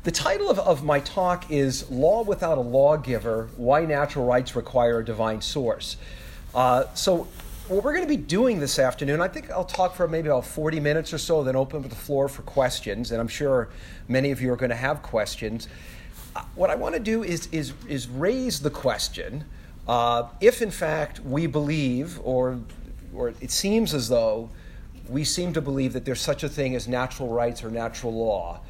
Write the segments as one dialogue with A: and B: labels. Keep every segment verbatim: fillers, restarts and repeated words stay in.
A: The title of, of my talk is Law Without a Lawgiver, Why Natural Rights Require a Divine Source. Uh, so what we're going to be doing this afternoon, I think I'll talk for maybe about forty minutes or so, then open up the floor for questions, and I'm sure many of you are going to have questions. Uh, what I want to do is, is, is raise the question, uh, if in fact we believe, or, or it seems as though we seem to believe that there's such a thing as natural rights or natural law,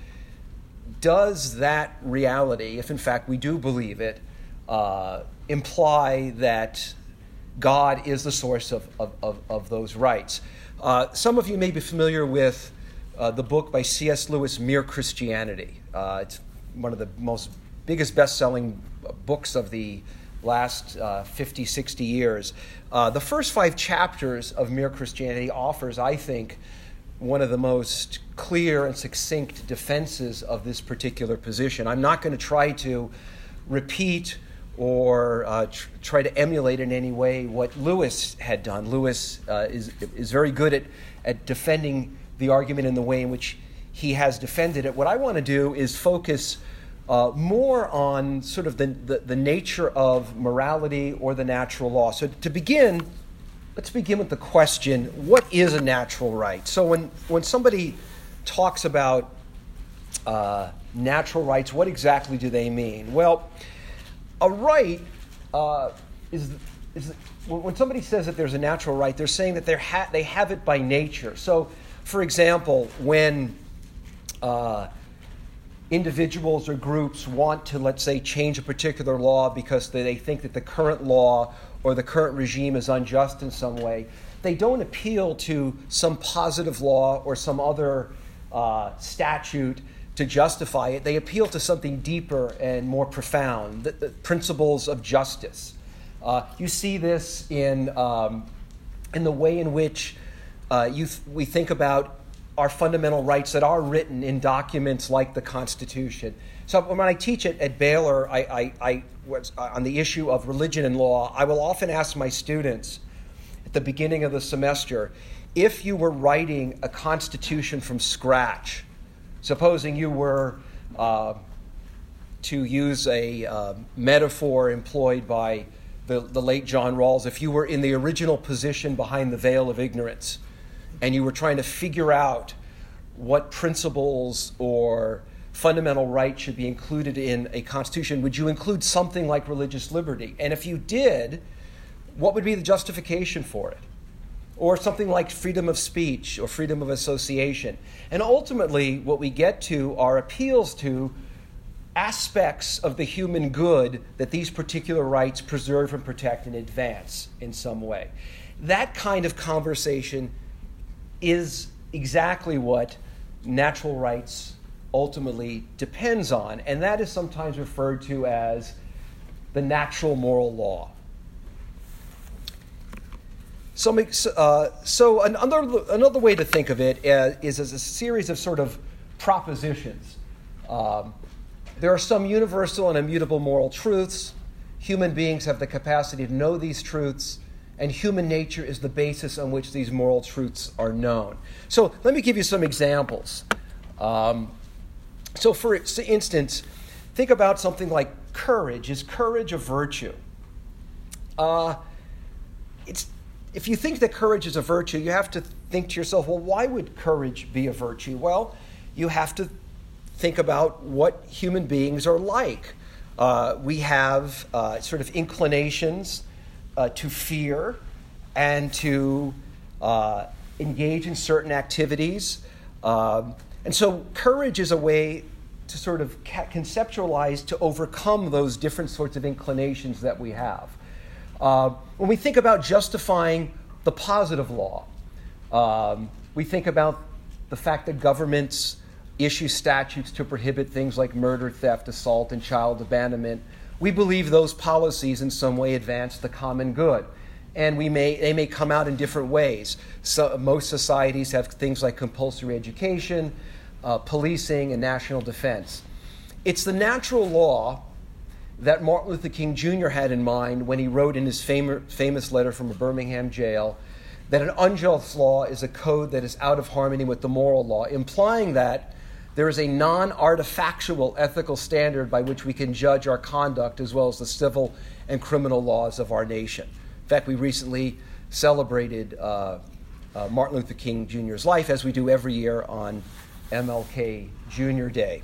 A: does that reality, if in fact we do believe it, uh, imply that God is the source of, of, of, of those rights? Uh, some of you may be familiar with uh, the book by C S Lewis, Mere Christianity. Uh, it's one of the most biggest best-selling books of the last uh, fifty, sixty years. Uh, the first five chapters of Mere Christianity offers, I think, one of the most clear and succinct defenses of this particular position. I'm not going to try to repeat or uh, tr- try to emulate in any way what Lewis had done. Lewis uh, is is very good at, at defending the argument in the way in which he has defended it. What I want to do is focus uh, more on sort of the, the, the nature of morality or the natural law. So to begin, let's begin with the question, what is a natural right? So when, when somebody talks about uh, natural rights, what exactly do they mean? Well, a right uh, is, is when somebody says that there's a natural right, they're saying that they're ha- they have it by nature. So, for example, when uh, individuals or groups want to, let's say, change a particular law because they think that the current law or the current regime is unjust in some way, they don't appeal to some positive law or some other uh, statute to justify it. They appeal to something deeper and more profound, the, the principles of justice. Uh, you see this in um, in the way in which uh, you th- we think about our fundamental rights that are written in documents like the Constitution. So when I teach at, at Baylor, I, I, I was on the issue of religion and law, I will often ask my students at the beginning of the semester, if you were writing a constitution from scratch, supposing you were, uh, to use a uh, metaphor employed by the, the late John Rawls, if you were in the original position behind the veil of ignorance, and you were trying to figure out what principles or fundamental rights should be included in a constitution, would you include something like religious liberty? And if you did, what would be the justification for it? Or something like freedom of speech or freedom of association. And ultimately, what we get to are appeals to aspects of the human good that these particular rights preserve and protect and advance in some way. That kind of conversation is exactly what natural rights ultimately depends on, and that is sometimes referred to as the natural moral law. So, uh, so another, another way to think of it uh, is as a series of sort of propositions. Um, there are some universal and immutable moral truths. Human beings have the capacity to know these truths, and human nature is the basis on which these moral truths are known. So let me give you some examples. Um, so for instance, think about something like courage. Is courage a virtue? Uh, it's If you think that courage is a virtue, you have to think to yourself, well, why would courage be a virtue? Well, you have to think about what human beings are like. Uh, we have uh, sort of inclinations uh, to fear and to uh, engage in certain activities. Um, and so courage is a way to sort of ca- conceptualize, to overcome those different sorts of inclinations that we have. Uh, when we think about justifying the positive law, um, we think about the fact that governments issue statutes to prohibit things like murder, theft, assault, and child abandonment. We believe those policies in some way advance the common good. And we may they may come out in different ways. So most societies have things like compulsory education, uh, policing, and national defense. It's the natural law that Martin Luther King Junior had in mind when he wrote in his fam- famous letter from a Birmingham jail that an unjust law is a code that is out of harmony with the moral law, implying that there is a non-artifactual ethical standard by which we can judge our conduct as well as the civil and criminal laws of our nation. In fact, we recently celebrated uh, uh, Martin Luther King Junior's life, as we do every year on M L K Junior Day.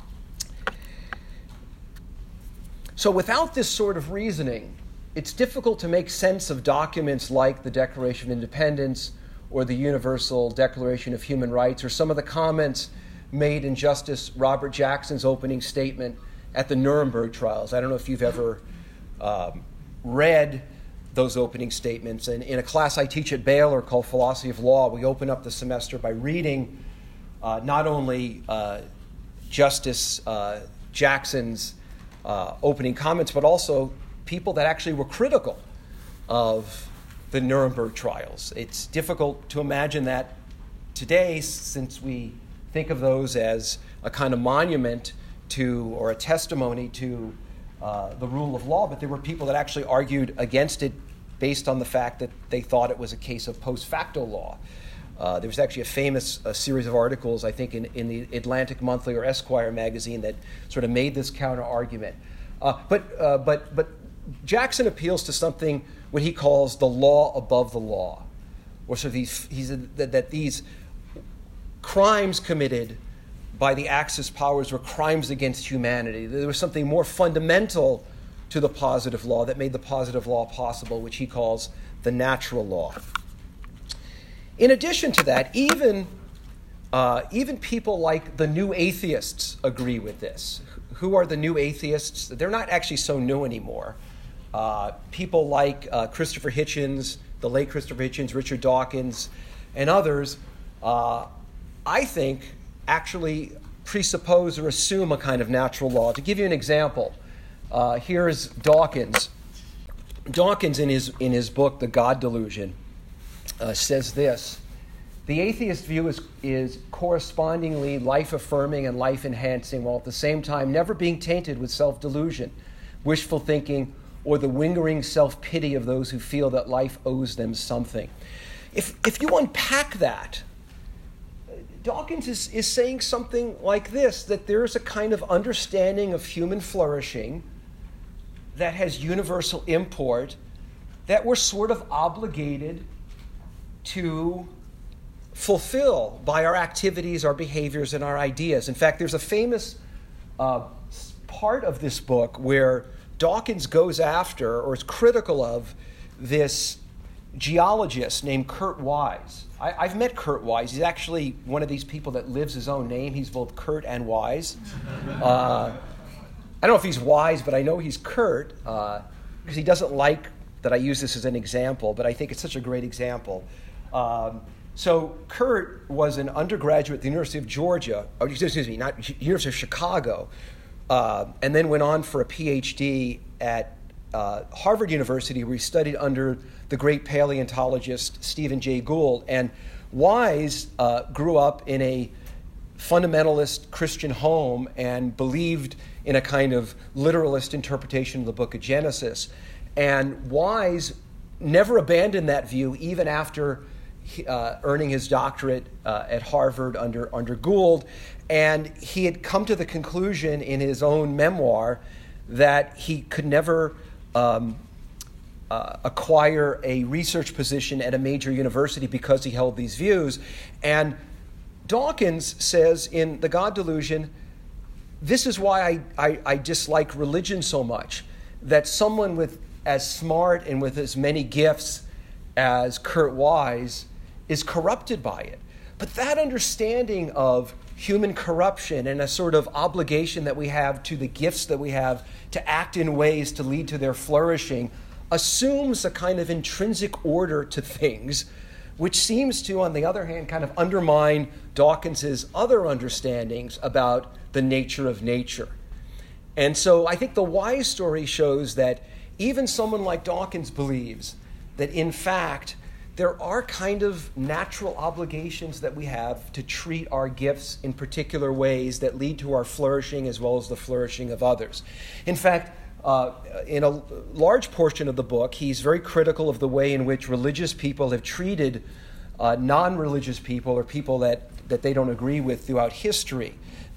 A: So without this sort of reasoning, it's difficult to make sense of documents like the Declaration of Independence or the Universal Declaration of Human Rights, or some of the comments made in Justice Robert Jackson's opening statement at the Nuremberg trials. I don't know if you've ever um, read those opening statements. And in a class I teach at Baylor called Philosophy of Law, we open up the semester by reading uh, not only uh, Justice uh, Jackson's uh, opening comments, but also people that actually were critical of the Nuremberg trials. It's difficult to imagine that today, since we think of those as a kind of monument to, or a testimony to uh, the rule of law, but there were people that actually argued against it based on the fact that they thought it was a case of post facto law. Uh, there was actually a famous uh, series of articles, I think, in, in the Atlantic Monthly or Esquire magazine that sort of made this counter argument. Uh, but, uh, but, but Jackson appeals to something what he calls the law above the law, or so these, he's, that, that these crimes committed by the Axis powers were crimes against humanity. There was something more fundamental to the positive law that made the positive law possible, which he calls the natural law. In addition to that, even, uh, even people like the new atheists agree with this. Who are the new atheists? They're not actually so new anymore. Uh, people like uh, Christopher Hitchens, the late Christopher Hitchens, Richard Dawkins, and others, uh, I think, actually presuppose or assume a kind of natural law. To give you an example, uh, here's Dawkins. Dawkins, in his in his book, The God Delusion, uh, says this: the atheist view is, is correspondingly life-affirming and life-enhancing, while at the same time never being tainted with self-delusion, wishful thinking, or the lingering self-pity of those who feel that life owes them something. If if you unpack that, Dawkins is, is saying something like this, that there is a kind of understanding of human flourishing that has universal import, that we're sort of obligated to fulfill by our activities, our behaviors, and our ideas. In fact, there's a famous uh, part of this book where Dawkins goes after, or is critical of, this geologist named Kurt Wise. I, I've met Kurt Wise. He's actually one of these people that lives his own name. He's both Kurt and Wise. Uh, I don't know if he's wise, but I know he's Kurt, uh, because he doesn't like that I use this as an example, but I think it's such a great example. Um, so Kurt was an undergraduate at the University of Georgia, or excuse me, not University of Chicago, uh, and then went on for a P H D at uh, Harvard University, where he studied under the great paleontologist Stephen Jay Gould. And Wise uh, grew up in a fundamentalist Christian home and believed in a kind of literalist interpretation of the book of Genesis. And Wise never abandoned that view, even after uh, earning his doctorate uh, at Harvard under, under Gould. And he had come to the conclusion in his own memoir that he could never um, uh, acquire a research position at a major university because he held these views. And Dawkins says in The God Delusion, this is why I, I, I dislike religion so much, that someone with as smart and with as many gifts as Kurt Wise is corrupted by it. But that understanding of human corruption and a sort of obligation that we have to the gifts that we have to act in ways to lead to their flourishing assumes a kind of intrinsic order to things, which seems to, on the other hand, kind of undermine Dawkins's other understandings about the nature of nature. And so I think the Wise story shows that even someone like Dawkins believes that, in fact, there are kind of natural obligations that we have to treat our gifts in particular ways that lead to our flourishing as well as the flourishing of others. In fact, uh, in a large portion of the book, he's very critical of the way in which religious people have treated uh, non-religious people or people that, that they don't agree with throughout history.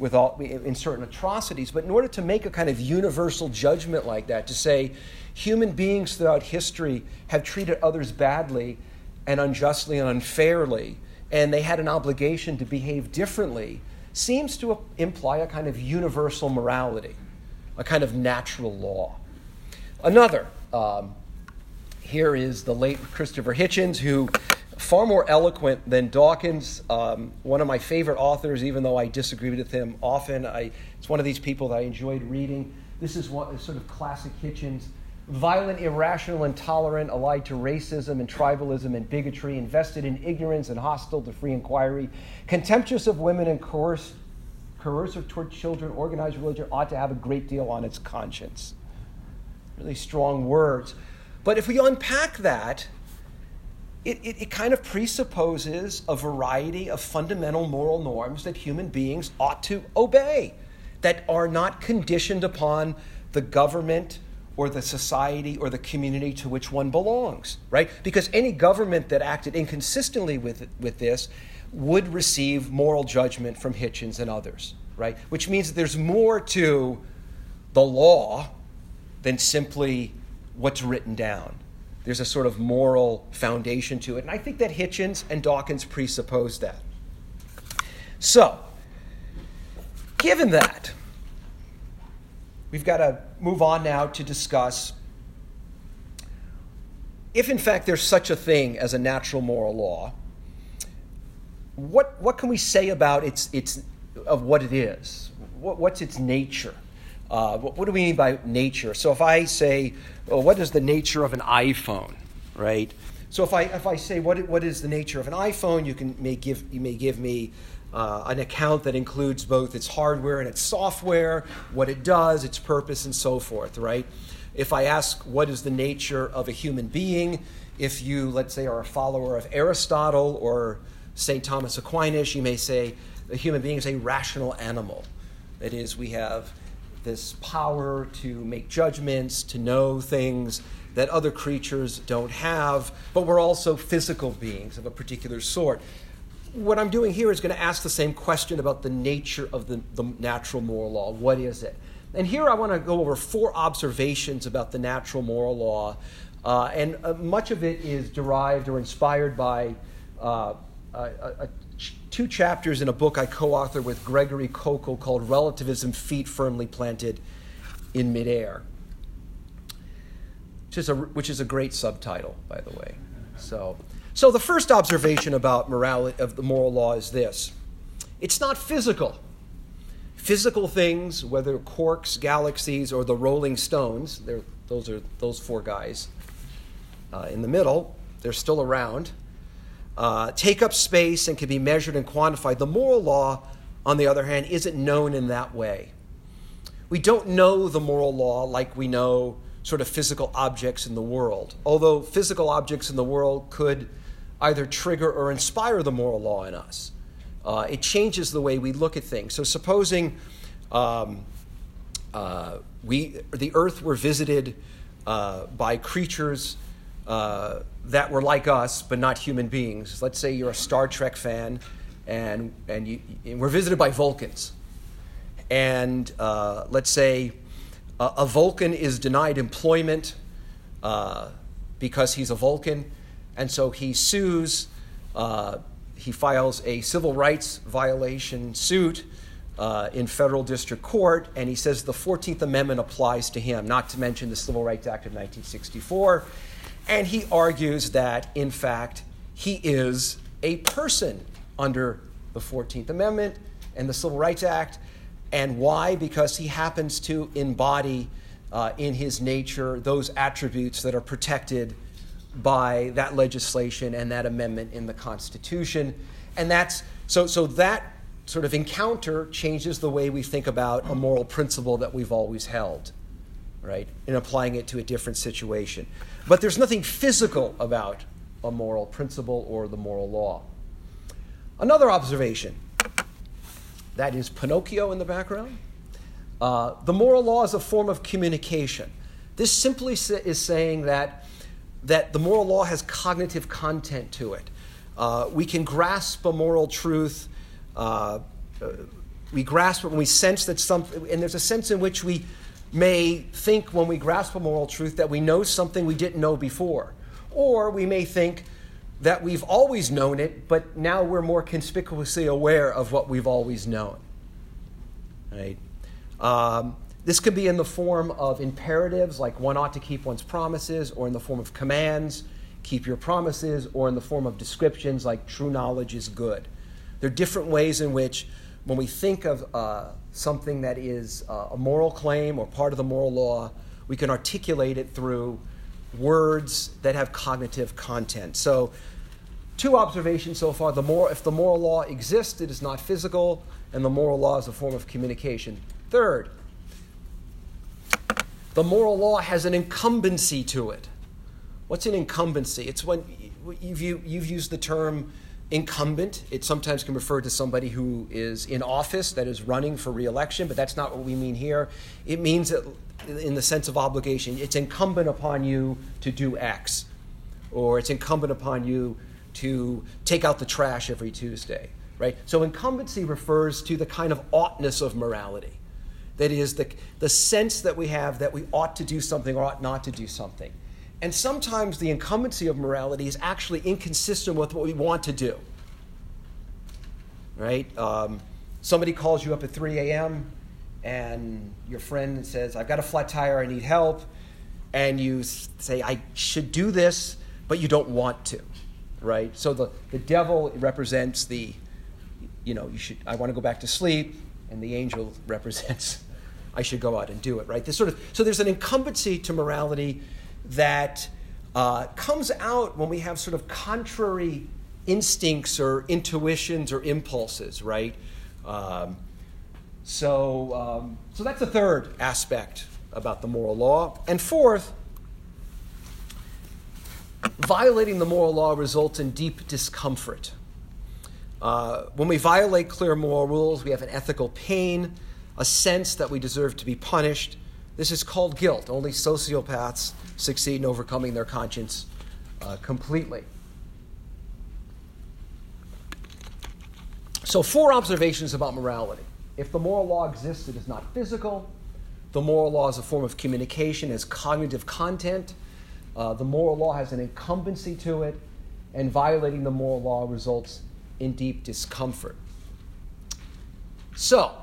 A: with all in certain atrocities. But in order to make a kind of universal judgment like that, to say human beings throughout history have treated others badly and unjustly and unfairly, and they had an obligation to behave differently, seems to imply a kind of universal morality, a kind of natural law. Another, um, here is the late Christopher Hitchens, who far more eloquent than Dawkins, um, one of my favorite authors, even though I disagree with him often. I, it's one of these people that I enjoyed reading. This is one, sort of classic Hitchens. Violent, irrational, intolerant, allied to racism and tribalism and bigotry, invested in ignorance and hostile to free inquiry, contemptuous of women and coerce, coercive toward children, organized religion ought to have a great deal on its conscience. Really strong words. But if we unpack that, it, it, it kind of presupposes a variety of fundamental moral norms that human beings ought to obey, that are not conditioned upon the government or the society or the community to which one belongs, right? Because any government that acted inconsistently with, with this would receive moral judgment from Hitchens and others, right? Which means that there's more to the law than simply what's written down. There's a sort of moral foundation to it. And I think that Hitchens and Dawkins presuppose that. So, given that, we've got to move on now to discuss if, in fact, there's such a thing as a natural moral law, what what can we say about its its of what it is? What, what's its nature? Uh, what, what do we mean by nature? So if I say, well, what is the nature of an iPhone, right? So if I if I say what what is the nature of an iPhone, you can may give you may give me uh, an account that includes both its hardware and its software, what it does, its purpose, and so forth, right? If I ask what is the nature of a human being, if you, let's say, are a follower of Aristotle or Saint Thomas Aquinas, you may say a human being is a rational animal. That is, we have this power to make judgments, to know things that other creatures don't have, but we're also physical beings of a particular sort. What I'm doing here is going to ask the same question about the nature of the, the natural moral law. What is it? And here I want to go over four observations about the natural moral law, uh, and uh, much of it is derived or inspired by uh, a, a, two chapters in a book I co-authored with Gregory Kokel called Relativism, Feet Firmly Planted in Midair, which is a, which is a great subtitle, by the way. So, so the first observation about morality of the moral law is this. It's not physical. Physical things, whether quarks, galaxies, or the Rolling Stones, those are those four guys uh, in the middle, they're still around, uh, take up space and can be measured and quantified. The moral law, on the other hand, isn't known in that way. We don't know the moral law like we know sort of physical objects in the world, although physical objects in the world could either trigger or inspire the moral law in us. Uh, it changes the way we look at things. So supposing um, uh, we, the Earth were visited uh, by creatures uh, that were like us, but not human beings. Let's say you're a Star Trek fan, and and, you, and we're visited by Vulcans. And uh, let's say a, a Vulcan is denied employment uh, because he's a Vulcan, and so he sues. Uh, He files a civil rights violation suit uh, in federal district court, and he says the fourteenth Amendment applies to him, not to mention the Civil Rights Act of nineteen sixty-four. And he argues that, in fact, he is a person under the fourteenth Amendment and the Civil Rights Act. And why? Because he happens to embody uh, in his nature those attributes that are protected by that legislation and that amendment in the Constitution. And that's so so that sort of encounter changes the way we think about a moral principle that we've always held, right? And applying it to a different situation. But there's nothing physical about a moral principle or the moral law. Another observation, that is Pinocchio in the background. Uh, the moral law is a form of communication. This simply is saying that that the moral law has cognitive content to it. Uh, we can grasp a moral truth uh, uh, we grasp it when we sense that something, and there's a sense in which we may think when we grasp a moral truth that we know something we didn't know before. Or we may think that we've always known it, but now we're more conspicuously aware of what we've always known. Right? Um, this could be in the form of imperatives, like one ought to keep one's promises, or in the form of commands, keep your promises, or in the form of descriptions like true knowledge is good. There are different ways in which, when we think of uh, something that is uh, a moral claim or part of the moral law, we can articulate it through words that have cognitive content. So, two observations so far. The more, if the moral law exists, it is not physical, and the moral law is a form of communication. Third, the moral law has an incumbency to it. What's an incumbency? It's when you've, you've used the term incumbent. It sometimes can refer to somebody who is in office, that is running for re-election, but that's not what we mean here. It means that in the sense of obligation, it's incumbent upon you to do X, or it's incumbent upon you to take out the trash every Tuesday, right? So incumbency refers to the kind of oughtness of morality. That is, the, the sense that we have that we ought to do something or ought not to do something. And sometimes the incumbency of morality is actually inconsistent with what we want to do. Right? Um, somebody calls you up at three a.m. and your friend says, I've got a flat tire, I need help. And you say, I should do this, but you don't want to. Right? So the, the devil represents the, you know, you should. I want to go back to sleep. And the angel represents, I should go out and do it. Right? This sort of, so there's an incumbency to morality that uh, comes out when we have sort of contrary instincts or intuitions or impulses, right? Um, so, um, so that's the third aspect about the moral law. And fourth, violating the moral law results in deep discomfort. Uh, when we violate clear moral rules, we have an ethical pain, a sense that we deserve to be punished. This is called guilt. Only sociopaths succeed in overcoming their conscience uh, completely. So four observations about morality. If the moral law exists, it is not physical. The moral law is a form of communication, has cognitive content. Uh, the moral law has an incumbency to it. And violating the moral law results in deep discomfort. So,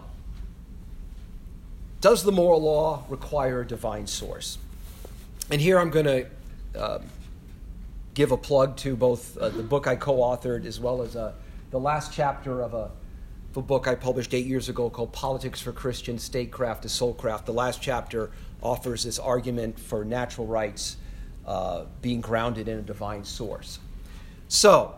A: does the moral law require a divine source? And here I'm going to uh, give a plug to both uh, the book I co-authored as well as uh, the last chapter of a, of a book I published eight years ago called Politics for Christians, Statecraft to Soulcraft. The last chapter offers this argument for natural rights uh, being grounded in a divine source. So,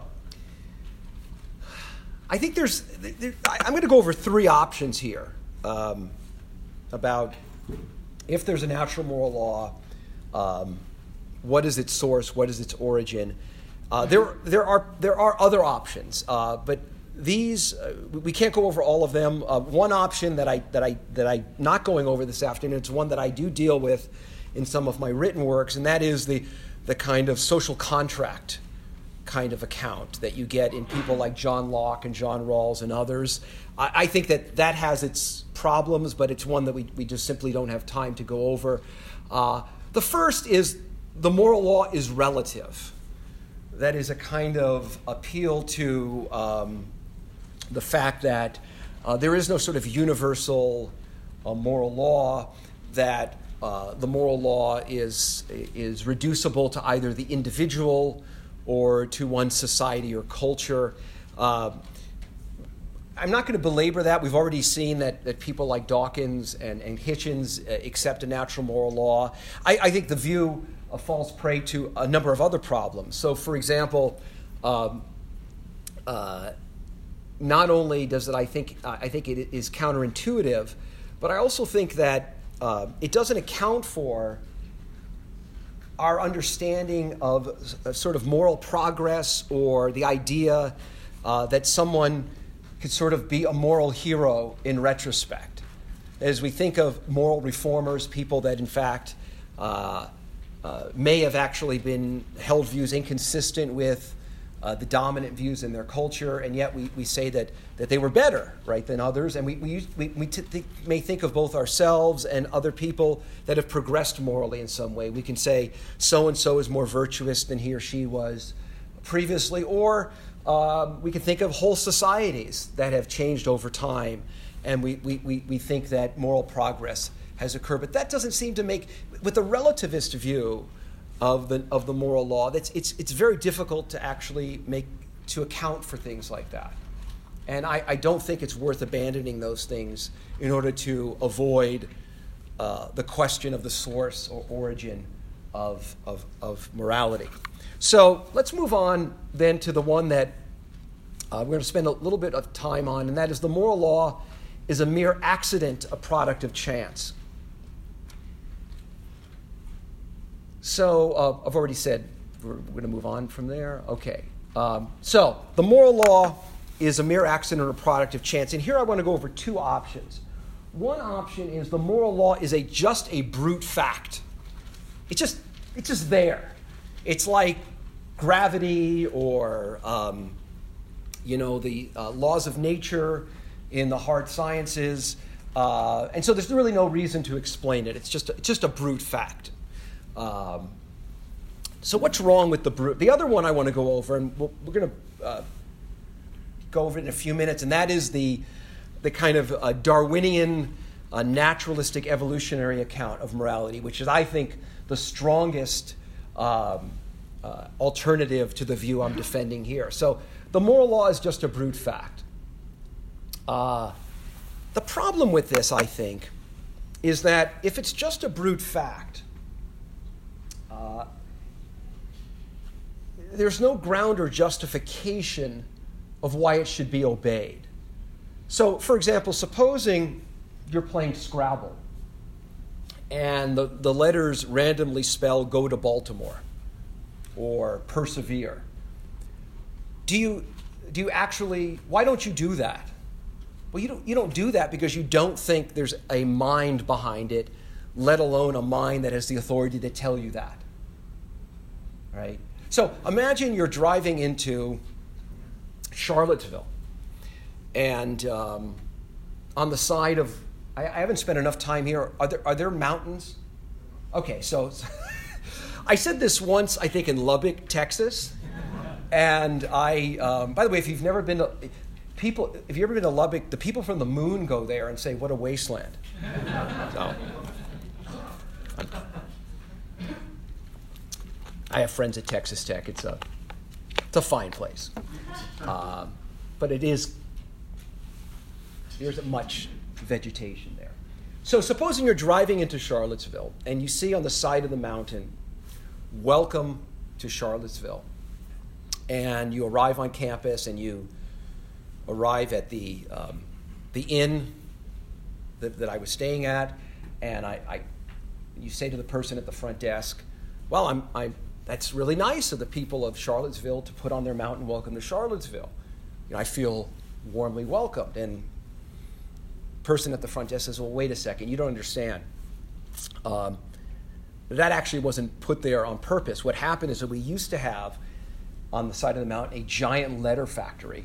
A: I think there's, there, I'm going to go over three options here. Um, about if there's a natural moral law, um, what is its source, what is its origin. Uh, there, there are there are other options, uh, but these uh, we can't go over all of them. Uh, one option that I that I that I'm not going over this afternoon, it's one that I do deal with in some of my written works, and that is the the kind of social contract kind of account that you get in people like John Locke and John Rawls and others. I, I think that that has its problems, but it's one that we, we just simply don't have time to go over. Uh, the first is the moral law is relative. That is a kind of appeal to um, the fact that uh, there is no sort of universal uh, moral law, that uh, the moral law is, is reducible to either the individual or to one society or culture. Uh, I'm not going to belabor that. We've already seen that, that people like Dawkins and, and Hitchens uh, accept a natural moral law. I, I think the view uh, falls prey to a number of other problems. So, for example, um, uh, not only does it, I think, uh, I think it is counterintuitive, but I also think that uh, it doesn't account for our understanding of uh, sort of moral progress, or the idea uh, that someone could sort of be a moral hero in retrospect. As we think of moral reformers, people that in fact uh, uh, may have actually been held views inconsistent with uh, the dominant views in their culture, and yet we, we say that, that they were better, right, than others. And we, we, use, we, we t- th- may think of both ourselves and other people that have progressed morally in some way. We can say so-and-so is more virtuous than he or she was previously, or um, we can think of whole societies that have changed over time, and we, we, we, we think that moral progress has occurred. But that doesn't seem to make, with the relativist view of the of the moral law, that's it's it's very difficult to actually make to account for things like that. And I, I don't think it's worth abandoning those things in order to avoid uh, the question of the source or origin of, of of morality. So let's move on then to the one that uh, we're going to spend a little bit of time on, and that is the moral law is a mere accident, a product of chance. So uh, I've already said we're, we're going to move on from there. Okay. Um, so the moral law is a mere accident or a product of chance. And here I want to go over two options. One option is the moral law is a just a brute fact. It's just it's just there. It's like gravity or um, you know the uh, laws of nature in the hard sciences, uh, and so there's really no reason to explain it. It's just it's just a brute fact. Um, so what's wrong with the brute? The other one I want to go over, and we'll, we're going to uh, go over it in a few minutes, and that is the the kind of uh, Darwinian, uh, naturalistic, evolutionary account of morality, which is, I think, the strongest um, uh, alternative to the view I'm defending here. So the moral law is just a brute fact. Uh, the problem with this, I think, is that if it's just a brute fact, Uh, there's no ground or justification of why it should be obeyed. So, for example, supposing you're playing Scrabble and the, the letters randomly spell go to Baltimore or persevere. Do you do you actually, why don't you do that? Well, you don't you don't do that because you don't think there's a mind behind it, let alone a mind that has the authority to tell you that. Right? So imagine you're driving into Charlottesville, and um, on the side of, I, I haven't spent enough time here. Are there are there mountains? Okay, so I said this once, I think in Lubbock, Texas, and I. Um, by the way, if you've never been to people, if you've ever been to Lubbock, the people from the moon go there and say, "What a wasteland." So, I have friends at Texas Tech. It's a, it's a fine place, um, but it is. There isn't much vegetation there. So, supposing you're driving into Charlottesville and you see on the side of the mountain, "Welcome to Charlottesville," and you arrive on campus and you arrive at the um, the inn that, that I was staying at, and I, I, you say to the person at the front desk, "Well, I'm I'm." That's really nice of the people of Charlottesville to put on their mountain, welcome to Charlottesville. You know, I feel warmly welcomed." And the person at the front desk says, "Well, wait a second, you don't understand. Um, that actually wasn't put there on purpose. What happened is that we used to have on the side of the mountain a giant letter factory,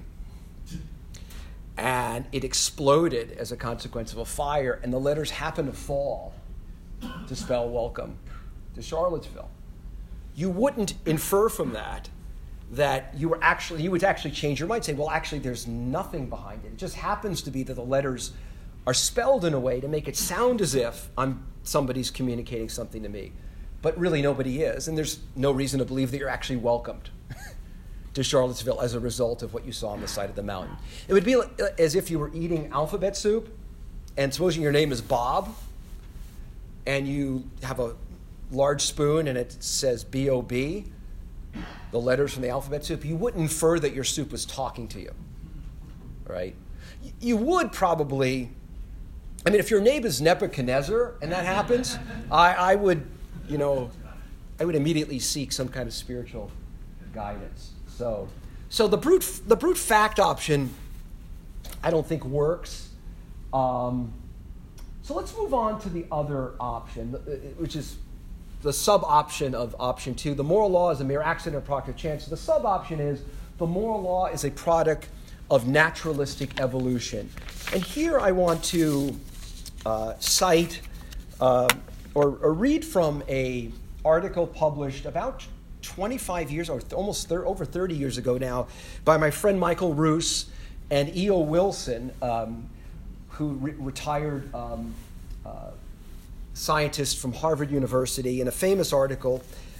A: and it exploded as a consequence of a fire, and the letters happened to fall to spell welcome to Charlottesville." You wouldn't infer from that that you were actually, you would actually change your mind, say, well, actually, there's nothing behind it. It just happens to be that the letters are spelled in a way to make it sound as if I'm somebody's communicating something to me. But really, nobody is, and there's no reason to believe that you're actually welcomed to Charlottesville as a result of what you saw on the side of the mountain. It would be as if you were eating alphabet soup, and supposing your name is Bob, and you have a large spoon and it says B O B, the letters from the alphabet soup, you wouldn't infer that your soup was talking to you, right? You would probably, I mean, if your name is Nebuchadnezzar and that happens, I, I would, you know, I would immediately seek some kind of spiritual guidance. So, so the brute, the brute fact option, I don't think works. Um, so let's move on to the other option, which is the sub-option of option two. The moral law is a mere accident or product of chance. The sub-option is the moral law is a product of naturalistic evolution. And here I want to uh, cite uh, or, or read from a article published about twenty-five years, or almost thir- over thirty years ago now, by my friend Michael Roos and E O Wilson, um, who re- retired um, uh, scientist from Harvard University, in a famous article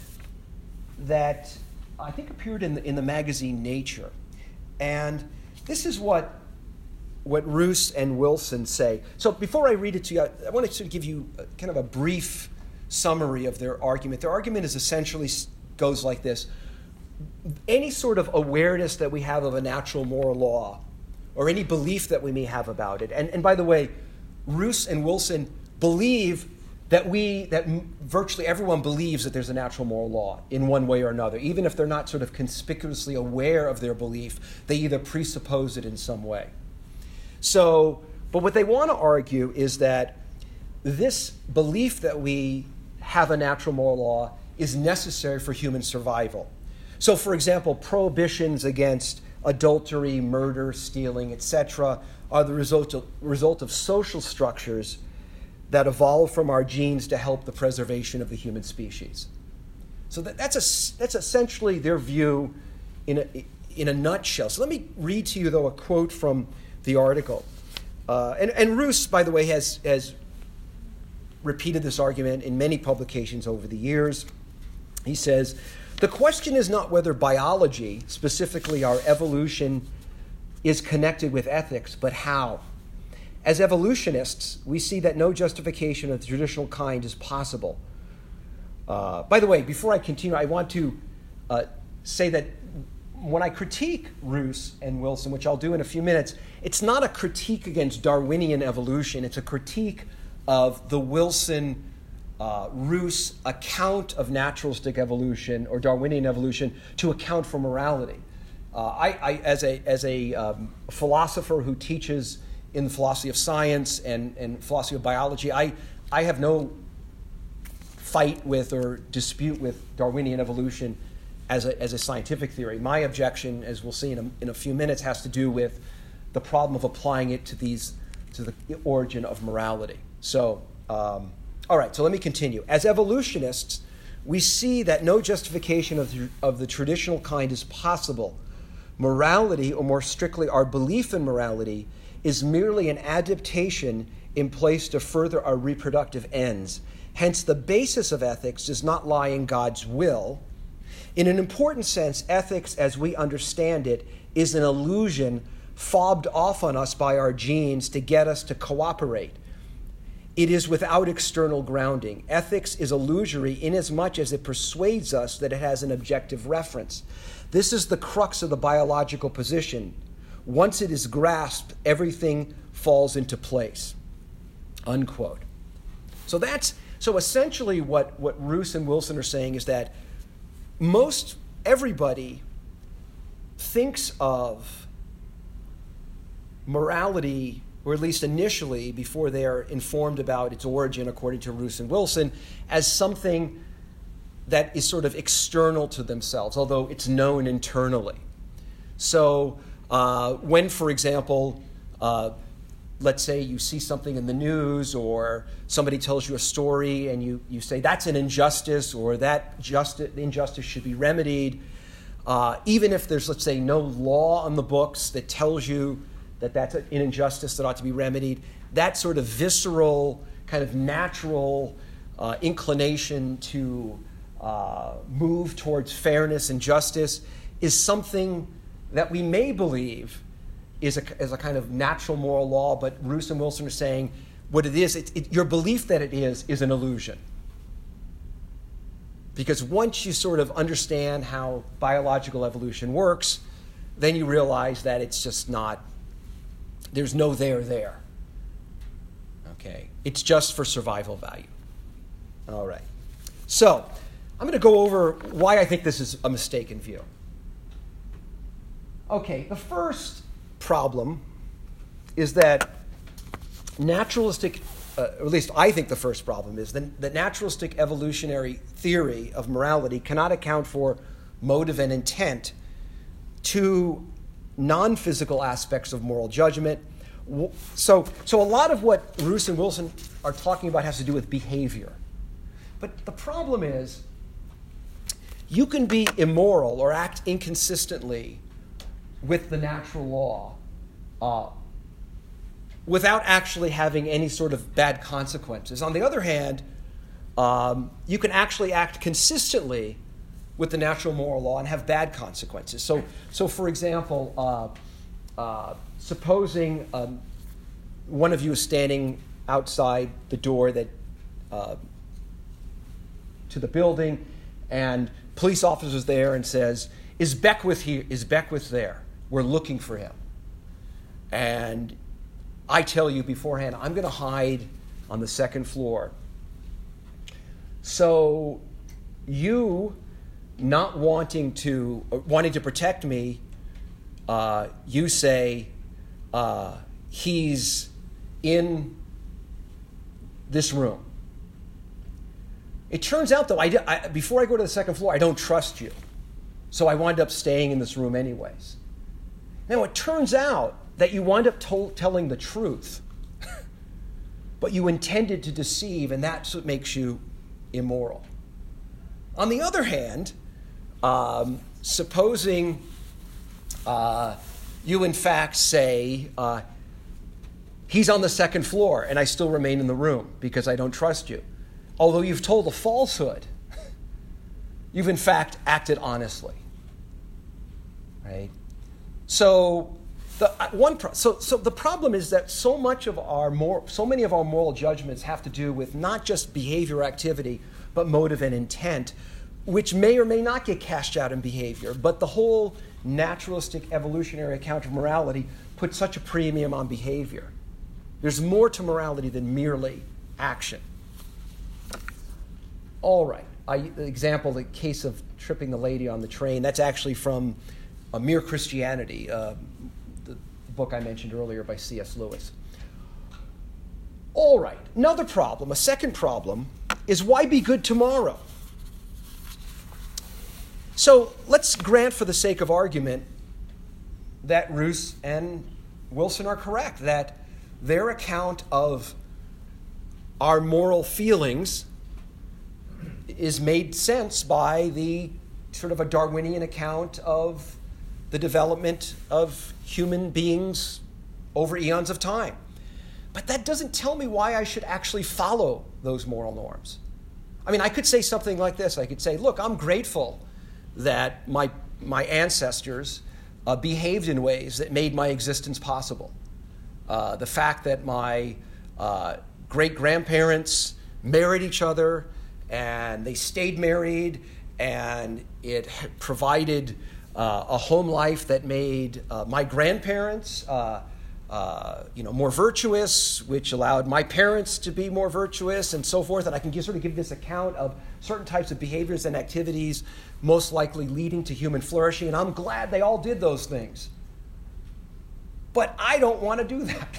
A: that I think appeared in the, in the magazine Nature. And this is what what Roos and Wilson say. So before I read it to you, I, I want to sort of give you a, kind of a brief summary of their argument. Their argument is essentially goes like this. Any sort of awareness that we have of a natural moral law, or any belief that we may have about it, and, and by the way, Roos and Wilson believe that we, that virtually everyone believes that there's a natural moral law in one way or another. Even if they're not sort of conspicuously aware of their belief, they either presuppose it in some way. So, but what they want to argue is that this belief that we have a natural moral law is necessary for human survival. So, for example, prohibitions against adultery, murder, stealing, et cetera are the result of, result of social structures that evolved from our genes to help the preservation of the human species. So that, that's a, that's essentially their view in a, in a nutshell. So let me read to you, though, a quote from the article. Uh, and, and Roos, by the way, has, has repeated this argument in many publications over the years. He says, "The question is not whether biology, specifically our evolution, is connected with ethics, but how. As evolutionists, we see that no justification of the traditional kind is possible." Uh, by the way, before I continue, I want to uh, say that when I critique Roos and Wilson, which I'll do in a few minutes, it's not a critique against Darwinian evolution. It's a critique of the Wilson uh, Roos account of naturalistic evolution or Darwinian evolution to account for morality. Uh, I, I, as a as a um, philosopher who teaches in the philosophy of science and, and philosophy of biology, I, I have no fight with or dispute with Darwinian evolution as a, as a scientific theory. My objection, as we'll see in a, in a few minutes, has to do with the problem of applying it to these to the origin of morality. So, um, all right, so let me continue. As evolutionists, we see that no justification of the, of the traditional kind is possible. Morality, or more strictly our belief in morality, is merely an adaptation in place to further our reproductive ends. Hence, the basis of ethics does not lie in God's will. In an important sense, ethics, as we understand it, is an illusion fobbed off on us by our genes to get us to cooperate. It is without external grounding. Ethics is illusory inasmuch as it persuades us that it has an objective reference. This is the crux of the biological position. Once it is grasped, everything falls into place. Unquote. So that's so essentially what, what Roos and Wilson are saying is that most everybody thinks of morality, or at least initially, before they are informed about its origin, according to Roos and Wilson, as something that is sort of external to themselves, although it's known internally. So uh, when, for example, uh, let's say you see something in the news or somebody tells you a story and you, you say that's an injustice or that justice, injustice should be remedied, uh, even if there's, let's say, no law on the books that tells you that that's an injustice that ought to be remedied, that sort of visceral, kind of natural uh, inclination to uh, move towards fairness and justice is something that we may believe is a, is a kind of natural moral law, but Roos and Wilson are saying what it is, it, it, your belief that it is, is an illusion. Because once you sort of understand how biological evolution works, then you realize that it's just not, there's no there there. Okay? It's just for survival value. All right. So, I'm going to go over why I think this is a mistaken view. Okay, the first problem is that naturalistic, uh, or at least I think the first problem is that, that naturalistic evolutionary theory of morality cannot account for motive and intent to non-physical aspects of moral judgment. So, so a lot of what Roos and Wilson are talking about has to do with behavior. But the problem is, you can be immoral or act inconsistently with the natural law uh, without actually having any sort of bad consequences. On the other hand, um, you can actually act consistently with the natural moral law and have bad consequences. So, so for example, uh, uh, supposing um, one of you is standing outside the door that uh, to the building, and police officer's there and says, "Is Beckwith here? Is Beckwith there? We're looking for him." And I tell you beforehand, I'm going to hide on the second floor. So you, not wanting to, wanting to protect me, uh, you say, uh, he's in this room. It turns out, though, I, I, before I go to the second floor, I don't trust you. So I wind up staying in this room anyways. Now, it turns out that you wind up to- telling the truth, but you intended to deceive, and that's what makes you immoral. On the other hand, um, supposing uh, you in fact say, uh, he's on the second floor, and I still remain in the room because I don't trust you. Although you've told a falsehood, you've in fact acted honestly. Right? So the uh, one pro- so so the problem is that so much of our more so many of our moral judgments have to do with not just behavior activity, but motive and intent, which may or may not get cashed out in behavior. But the whole naturalistic evolutionary account of morality puts such a premium on behavior. There's more to morality than merely action. All right. I, the example, the case of tripping the lady on the train, that's actually from A Mere Christianity, uh, the book I mentioned earlier by C S Lewis. All right. Another problem, a second problem, is why be good tomorrow? So let's grant for the sake of argument that Roos and Wilson are correct, that their account of our moral feelings is made sense by the sort of a Darwinian account of the development of human beings over eons of time. But that doesn't tell me why I should actually follow those moral norms. I mean, I could say something like this. I could say, look, I'm grateful that my my ancestors uh, behaved in ways that made my existence possible. Uh, the fact that my uh, great-grandparents married each other, and they stayed married, and it provided uh, a home life that made uh, my grandparents uh, uh, you know, more virtuous, which allowed my parents to be more virtuous, and so forth. And I can give, sort of give this account of certain types of behaviors and activities most likely leading to human flourishing, and I'm glad they all did those things. But I don't want to do that.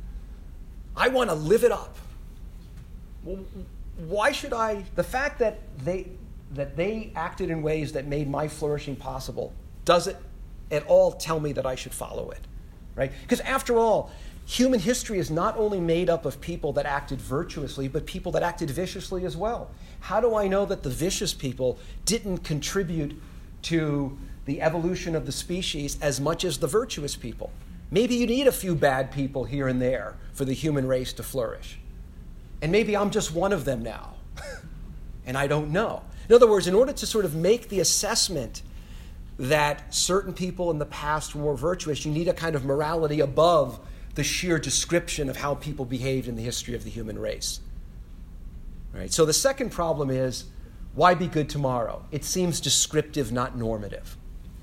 A: I want to live it up. Well, why should I? The fact that they that they acted in ways that made my flourishing possible, does it at all tell me that I should follow it? Right? Because after all, human history is not only made up of people that acted virtuously, but people that acted viciously as well. How do I know that the vicious people didn't contribute to the evolution of the species as much as the virtuous people? Maybe you need a few bad people here and there for the human race to flourish. And maybe I'm just one of them now, and I don't know. In other words, in order to sort of make the assessment that certain people in the past were more virtuous, you need a kind of morality above the sheer description of how people behaved in the history of the human race. Right? So the second problem is, why be good tomorrow? It seems descriptive, not normative.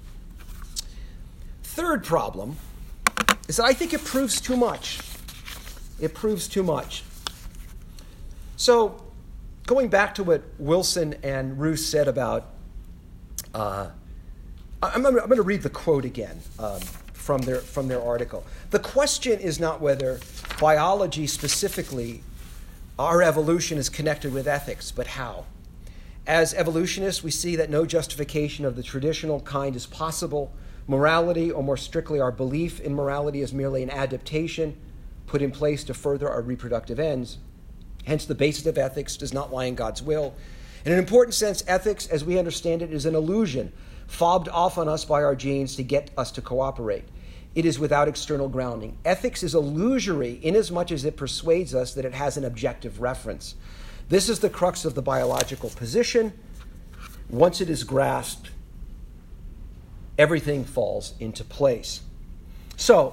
A: Third problem is that I think it proves too much. It proves too much. So, going back to what Wilson and Roos said about, uh, I'm, I'm going to read the quote again um, from their from their article. The question is not whether biology specifically, our evolution, is connected with ethics, but how. As evolutionists, we see that no justification of the traditional kind is possible, Morality, or more strictly our belief in morality, is merely an adaptation put in place to further our reproductive ends. Hence, the basis of ethics does not lie in God's will. In an important sense, ethics, as we understand it, is an illusion fobbed off on us by our genes to get us to cooperate. It is without external grounding. Ethics is illusory inasmuch as it persuades us that it has an objective reference. This is the crux of the biological position. Once it is grasped, everything falls into place. So,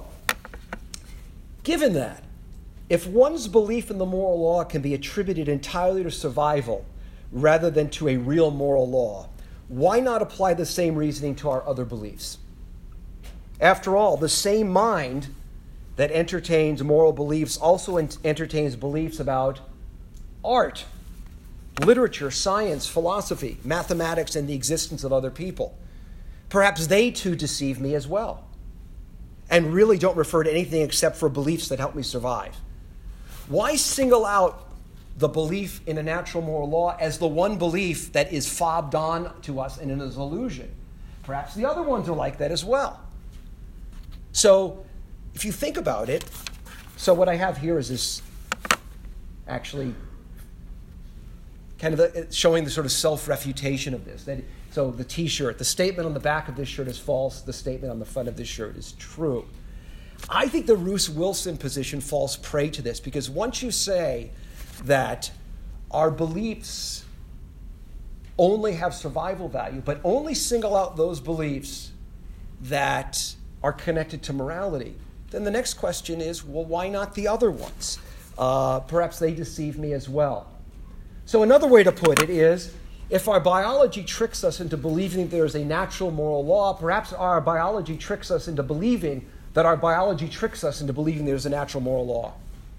A: given that, if one's belief in the moral law can be attributed entirely to survival rather than to a real moral law, why not apply the same reasoning to our other beliefs? After all, the same mind that entertains moral beliefs also ent- entertains beliefs about art, literature, science, philosophy, mathematics, and the existence of other people. Perhaps they too deceive me as well, and really don't refer to anything except for beliefs that help me survive. Why single out the belief in a natural moral law as the one belief that is fobbed on to us and is an illusion? Perhaps the other ones are like that as well. So, if you think about it, so what I have here is this actually kind of a, showing the sort of self-refutation of this. That, so the T-shirt, the statement on the back of this shirt is false, the statement on the front of this shirt is true. I think the Roos-Wilson position falls prey to this, because once you say that our beliefs only have survival value, but only single out those beliefs that are connected to morality, then the next question is, well, why not the other ones? Uh, perhaps they deceive me as well. So another way to put it is, if our biology tricks us into believing that there is a natural moral law, perhaps our biology tricks us into believing that our biology tricks us into believing there's a natural moral law.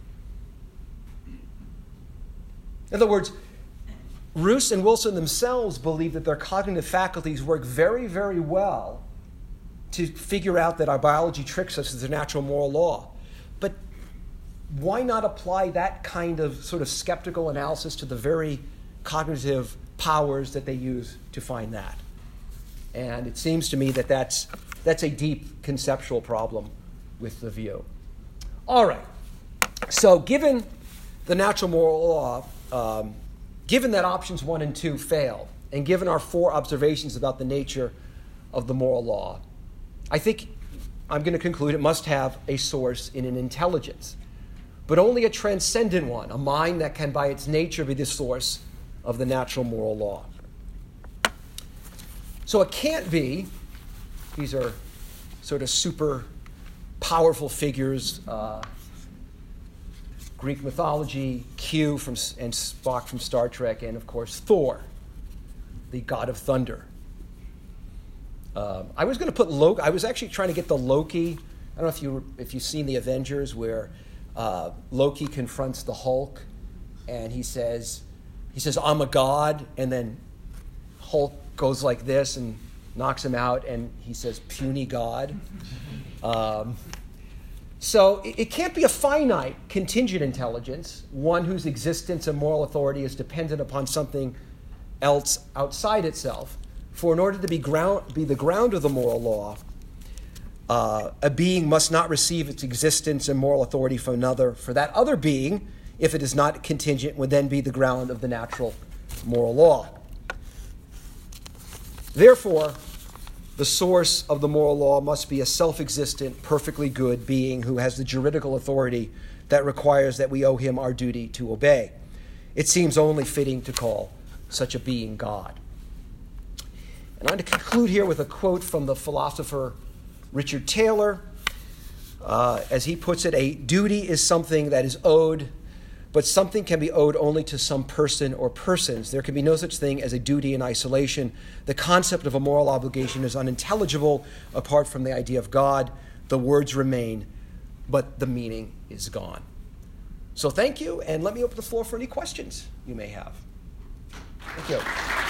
A: In other words, Roos and Wilson themselves believe that their cognitive faculties work very, very well to figure out that our biology tricks us as a natural moral law. But why not apply that kind of sort of skeptical analysis to the very cognitive powers that they use to find that? And it seems to me that that's, that's a deep conceptual problem with the view. All right. So given the natural moral law, um, given that options one and two fail, and given our four observations about the nature of the moral law, I think I'm going to conclude it must have a source in an intelligence, but only a transcendent one, a mind that can by its nature be the source of the natural moral law. So it can't be, these are sort of super powerful figures, uh, Greek mythology, Q from, and Spock from Star Trek, and of course Thor, the god of thunder. Uh, I was going to put Loki. I was actually trying to get the Loki. I don't know if you if you've seen the Avengers, where uh, Loki confronts the Hulk, and he says, he says, "I'm a god," and then Hulk goes like this and knocks him out, and he says, "Puny god." Um, so it, it can't be a finite, contingent intelligence, one whose existence and moral authority is dependent upon something else outside itself. For in order to be ground, be the ground of the moral law, uh, a being must not receive its existence and moral authority from another. For that other being, if it is not contingent, would then be the ground of the natural moral law. Therefore, the source of the moral law must be a self-existent, perfectly good being who has the juridical authority that requires that we owe him our duty to obey. It seems only fitting to call such a being God. And I'm going to conclude here with a quote from the philosopher Richard Taylor. Uh, as he puts it, a duty is something that is owed, but something can be owed only to some person or persons. There can be no such thing as a duty in isolation. The concept of a moral obligation is unintelligible apart from the idea of God. The words remain, but the meaning is gone. So thank you, and let me open the floor for any questions you may have. Thank you.